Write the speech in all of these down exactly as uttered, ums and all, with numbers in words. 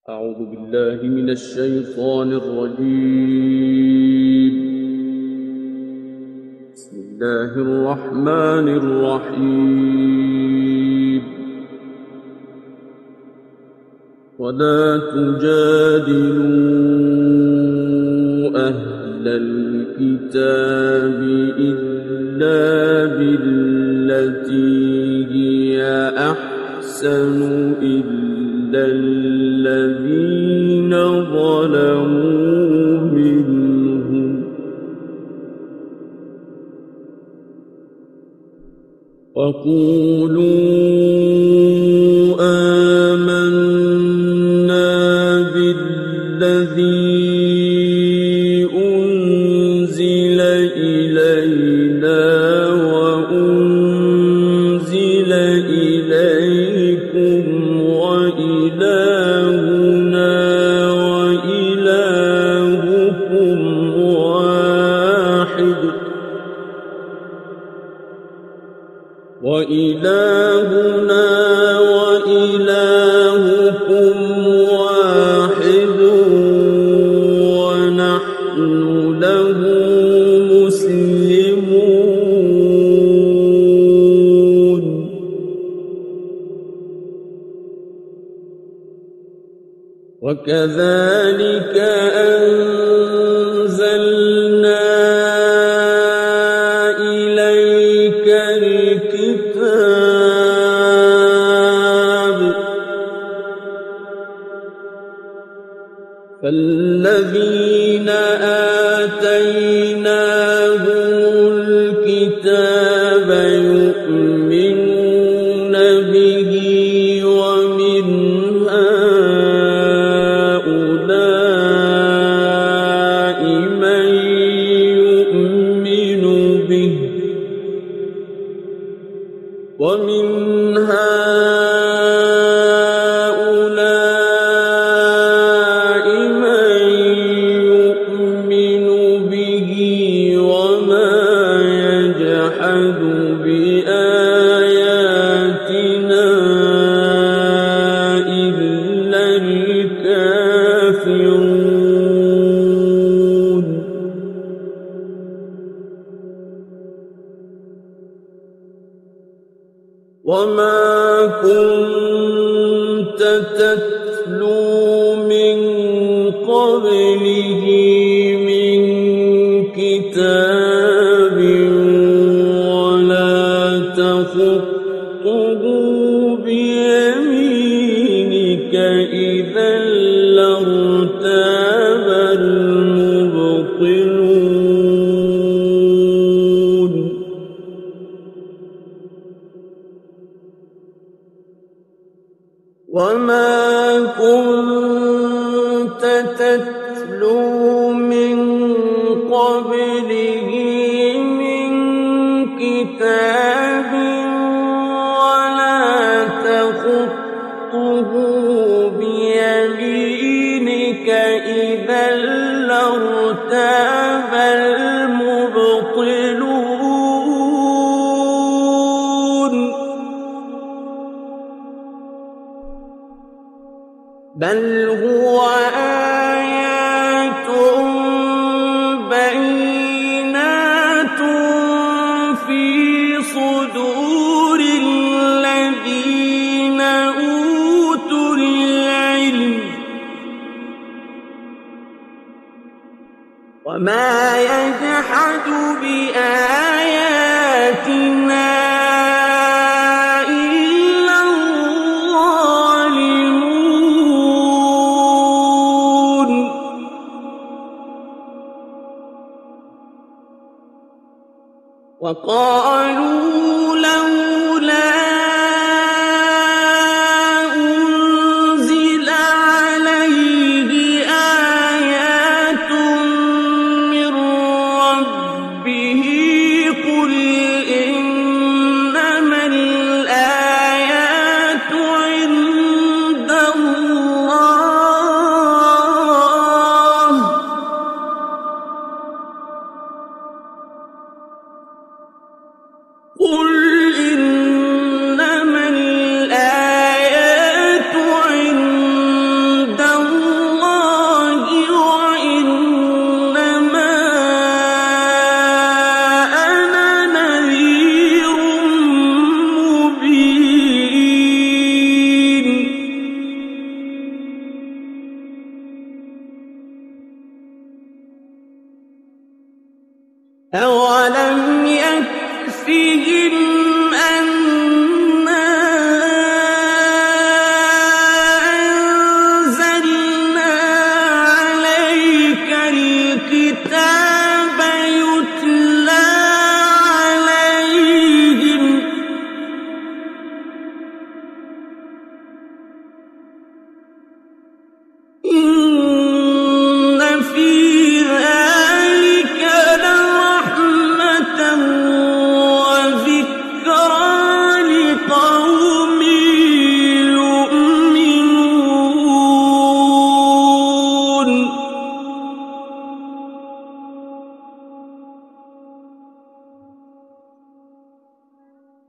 أعوذ بالله من الشيطان الرجيم. بسم الله الرحمن الرحيم. ولا تجادلوا أهل الكتاب إلا بالتي هي أحسن إلا الذين ظلموا منهم وقولوا آمنا بالذي أنزل إلينا وأنزل إليكم وإلهنا وإلهكم واحد وإلهنا وإلهكم واحد ونحن له مسلمون. وكذلك أنزلنا إليك الكتاب فالذين آتيناهم الكتاب يؤمنون به ومن هؤلاء من يؤمن به ومن هؤلاء من يؤمن به وما يجحد بآياتنا إلا الكافرون. وما كنت تتلو من قبله من كتاب ولا تخطه بيمينك إذا لارتاب المبطلون. وما كنت تتلو من قبله من كتاب ولا تخطه بيمينك إذا لارتاب المبطلون. بل هو آيات بينات في صدور الذين أوتوا العلم وما يجحد بآياتنا إلا الظالمون. وقالوا لولا أنزل عليه آيات من ربه قل إنما الآيات عند الله قل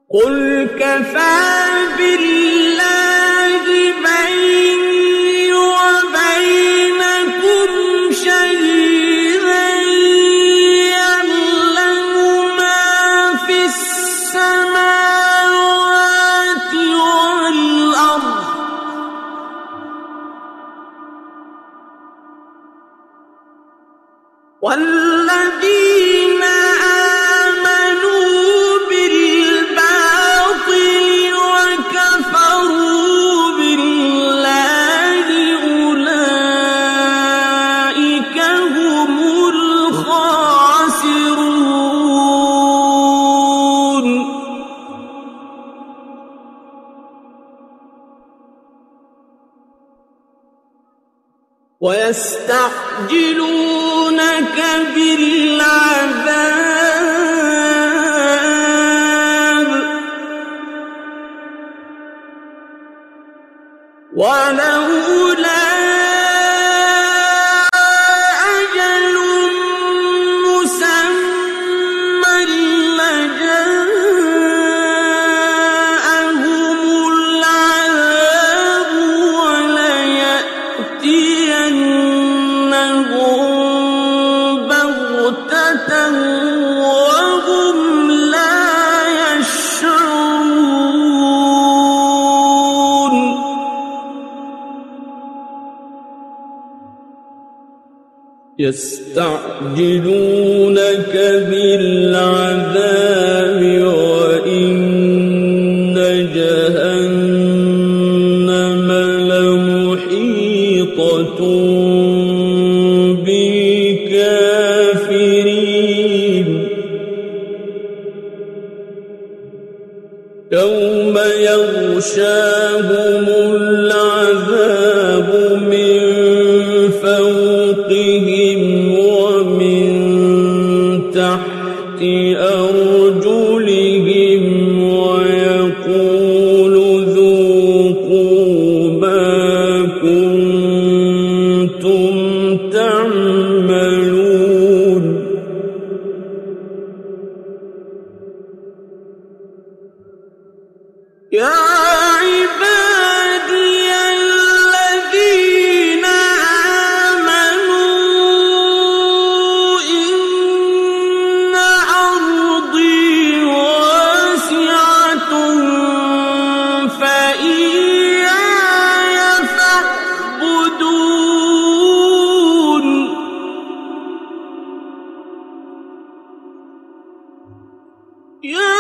قل كفى بالله بيني وبينكم شهيدا يعلم ما في السماوات والأرض والذين آمنوا بالباطل وكفروا بالله أولئك هم الخاسرون ويستعجلونك بالعذاب ولولا أجل مسمى لجاءهم العذاب وليأتينهم بغتة وهم لا يشعرون يستعجلونك بالعذاب وإن جهنم لمحيطة بالكافرين يوم يغشاهم العذاب من فوقهم ومن تحت أرجلهم ويقول ذوقوا ما كنتم تعملون يا عبادي الذين آمنوا إن أرضي واسعة فإياي فاعبدون يا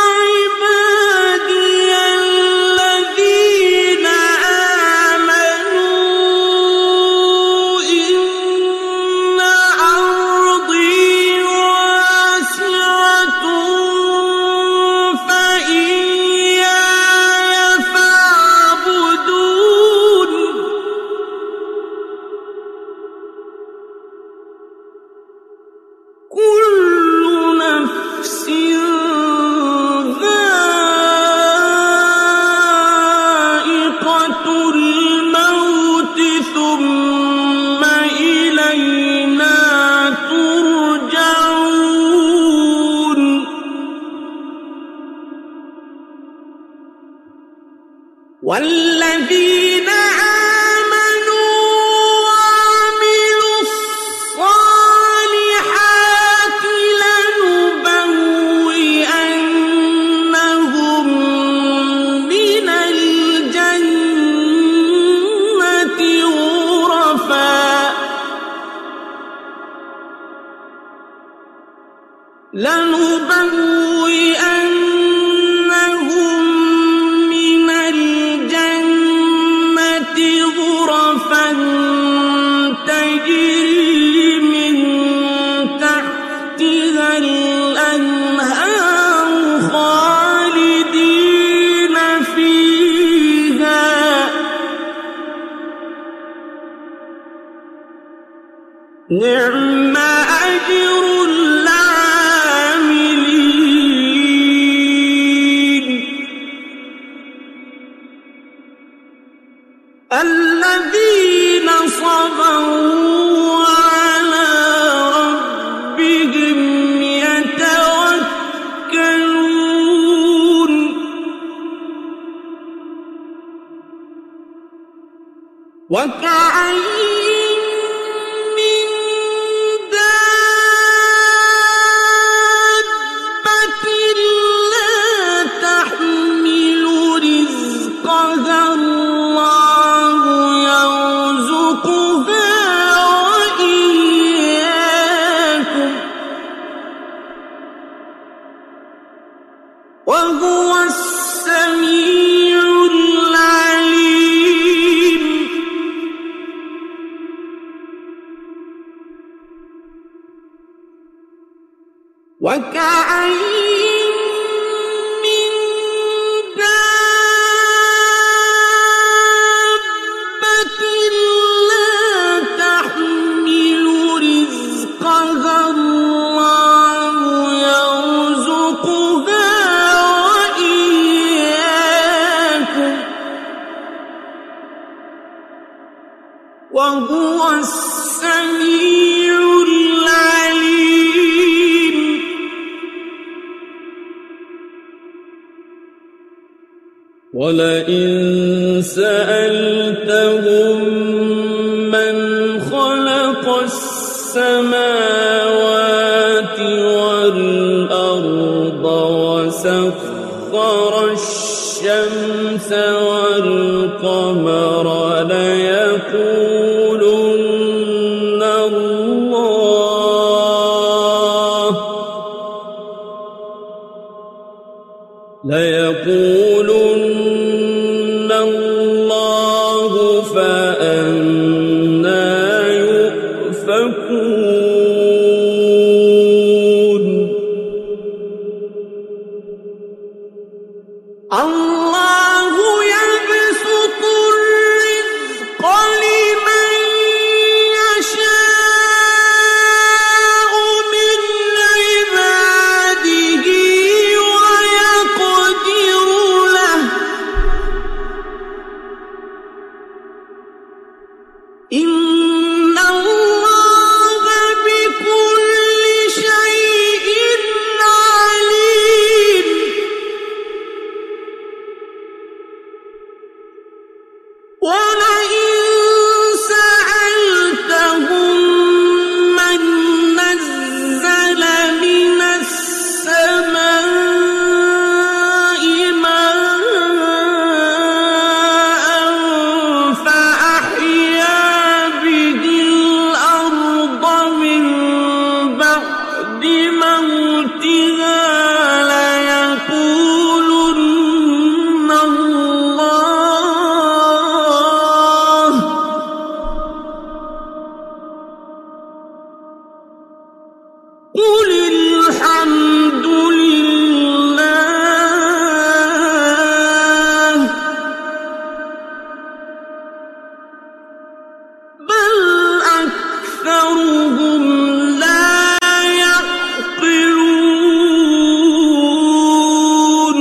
والذين آمنوا وعملوا الصالحات لنبوئنهم من الجنة غرفا لنبوئنهم من الجنة غرفا تجري من تحتها الأنهار خالدين فيها نعم أجر العاملين الذين صبروا على ربهم يتوكلون وكأين من دابة لا تحمل رزقها الله يرزقها وإياكم وهو السميع العليم. وكأين من دابة لا تحمل رزقها الله يرزقها وإياكم وهو السميع العليم. ولئن سألتهم من خلق السماوات والأرض وسخر الشمس والقمر ليقولن الله ليقولن الله فأنى يؤفكون. الله يبسط الرزق لمن يشاء من عباده ويقدر له إن الله بكل شيء عليم. ولئن سألتهم من نزل من السماء ماء فأحيا به الأرض من بعد موتها ليقولن الله قل الحمد لله بل أكثرهم لا يعقلون.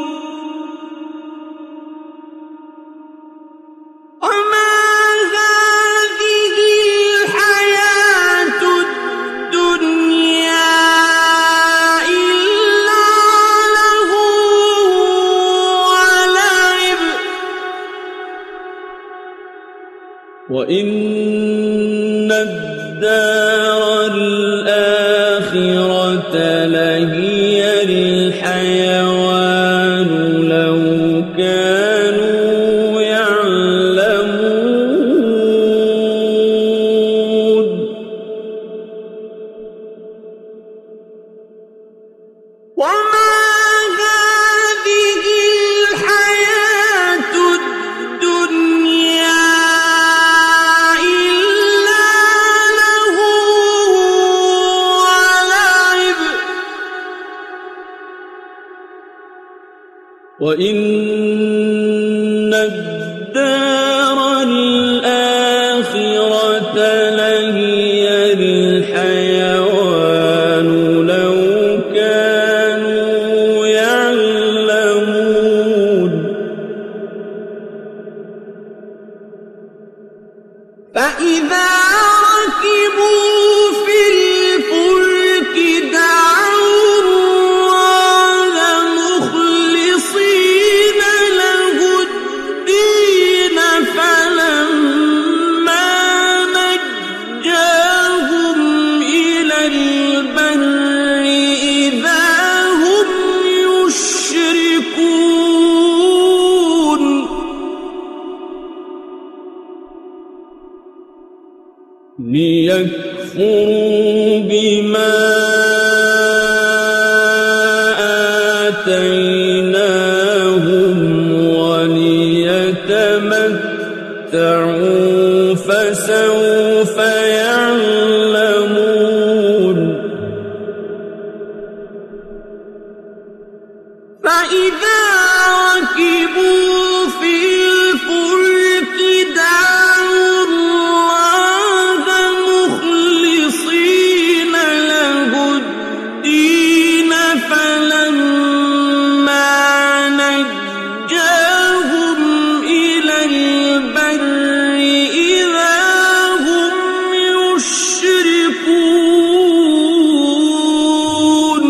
وما هذه الحياة الدنيا إلا لهو ولعب وإن الدار الآخرة لهي الحيوان لو كانوا يعلمون. وما هذه الحياة الدنيا إلا لهو ولعب وإن الدار الآخرة لهي الحيوان لو كانوا يعلمون. فإذا ركبوا في الفلك دعوا الله مخلصين له الدين فلما ليكفروا بما آتيناهم وليتمتعوا فسوف يعلمون فإذا ركبوا في الفلك دعوا الله مخلصين له الدين فلما نجاهم إلى البر إذا هم يشركون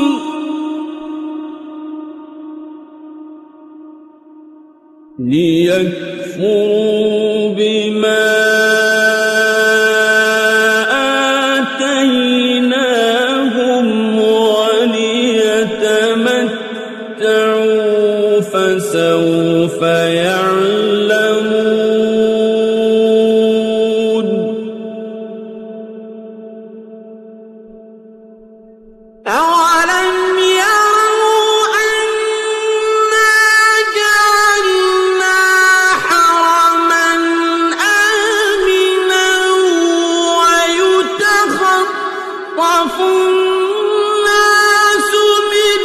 ليكفروا بما آتيناهم وليتمتعوا فسوف يعلمون أولم يروا أنا جعلنا حرما آمنا ويتخطف الناس من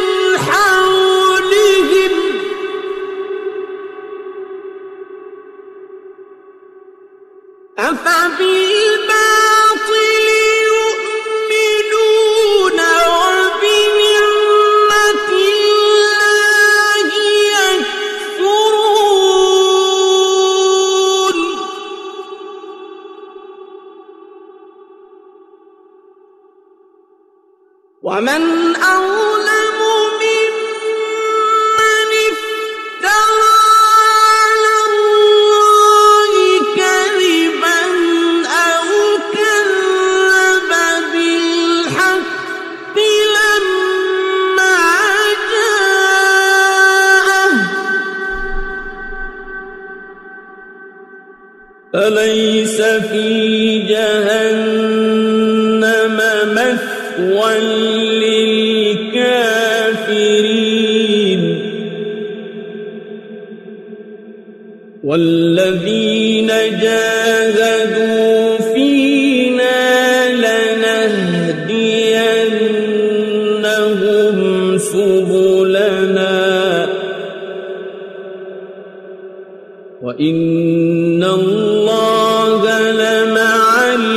حولهم أفبالباطل يؤمنون وبنعمة الله يكفرون ومن أظلم ممن افترى على الله كذبا أو كذب بالحق لما جاءه أليس في جهنم مثوى للكافرين والذين جاهدوا فينا لنهدينهم سبلنا وإن الله لمع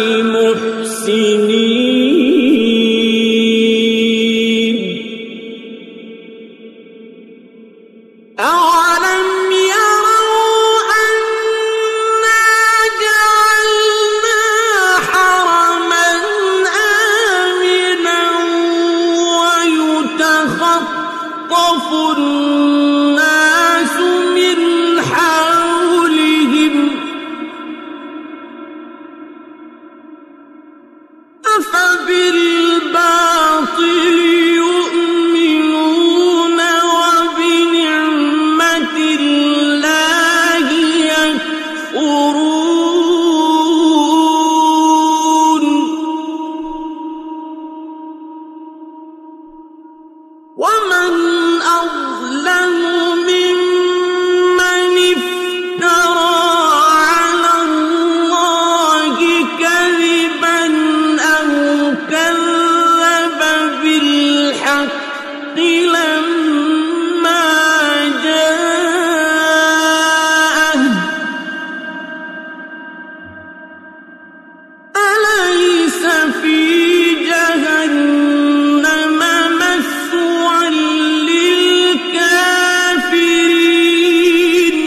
المحسنين أولم يروا أنا جعلنا حرما آمنا ويتخطف الناس من حولهم أفبالباطل يؤمنون وبنعمة الله يكفرون ومن أظلم ممن افترى على الله كذبا أو كذب بالحق لما جاءه أليس في جهنم مثوى للكافرين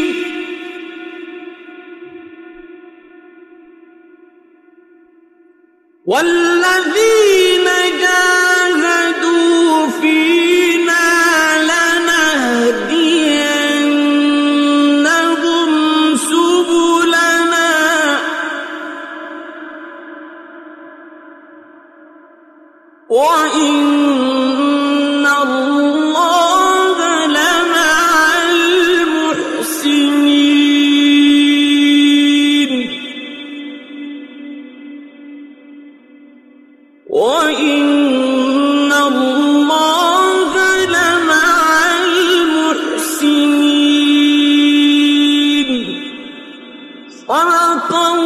والذين جاهدوا فينا لنهدينهم سبلنا وإن الله لمع المحسنين صدق